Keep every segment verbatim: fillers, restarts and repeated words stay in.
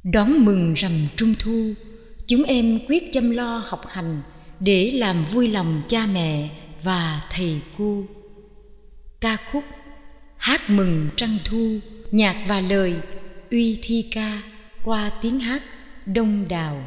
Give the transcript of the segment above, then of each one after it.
Đón mừng rằm Trung thu, chúng em quyết chăm lo học hành để làm vui lòng cha mẹ và thầy cô. Ca khúc Hát mừng trăng thu, nhạc và lời Uy Thi Ca qua tiếng hát Đông Đào.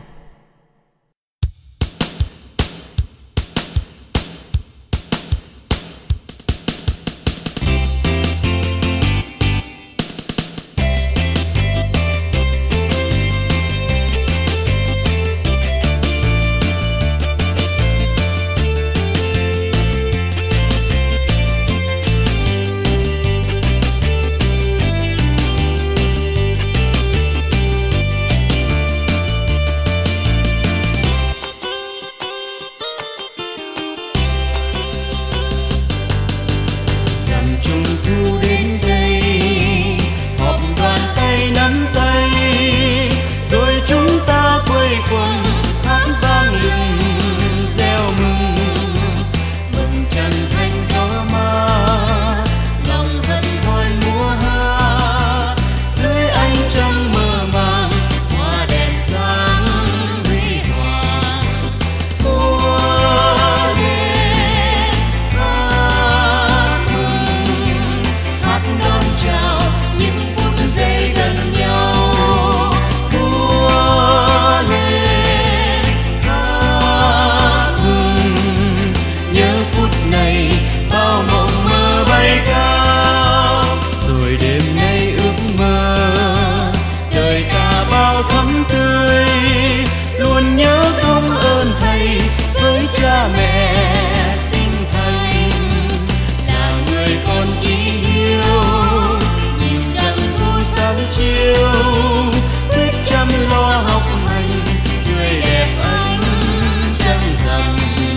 Trung thu đến đây, họp đoàn tay nắm tay, rồi chúng ta quây quần hát vang lừng reo mừng. Bồng trăng thanh gió mát, lòng hân hoan múa hát, dưới ánh trăng mơ màng, hoa đèn sáng huy hoàng. Hoa đèn hát mừng, hát đón chào những phút giây gần nhau. Múa lên hát mừng, nhớ phút này bao mộng mơ bay cao. Rồi đêm nay ước mơ đời ta bao thắm tươi, luôn nhớ công ơn thầy với cha mẹ sinh thành. Là người con chỉ hiếu, nhìn trăng thu sáng chiều, quyết chăm lo học hành, tươi đẹp ánh trăng rằm.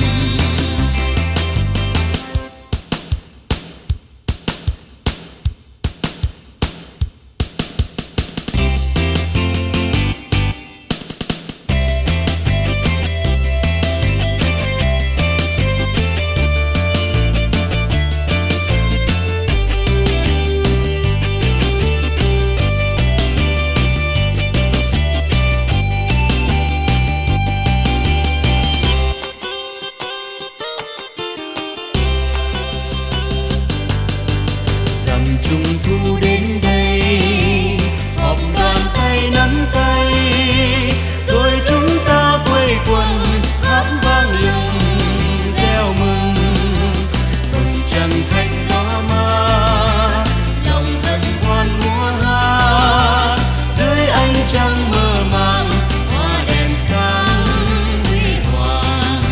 Rằm Trung thu đến đây, họp đoàn tay nắm tay, rồi chúng ta quây quần hát vang lừng reo mừng. Bồng trăng thanh gió mát, lòng hân hoan múa hát, dưới ánh trăng mơ màng, hoa đèn sáng huy hoàng.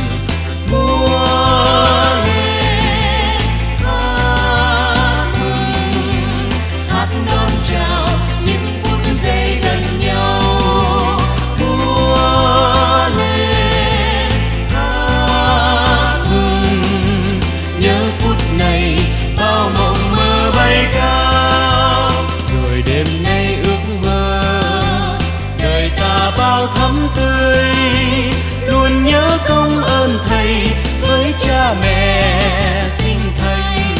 Múa lên hát mừng, hát đón chào những phút giây gần nhau. Múa lên hát mừng, nhớ phút này bao mộng mơ bay cao. Rồi đêm nay ước mơ đời ta bao thắm tươi, luôn nhớ công ơn thầy với cha mẹ sinh thành.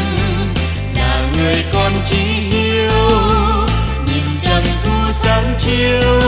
Là người con chỉ hiếu, nhìn trăng thu sáng chiều,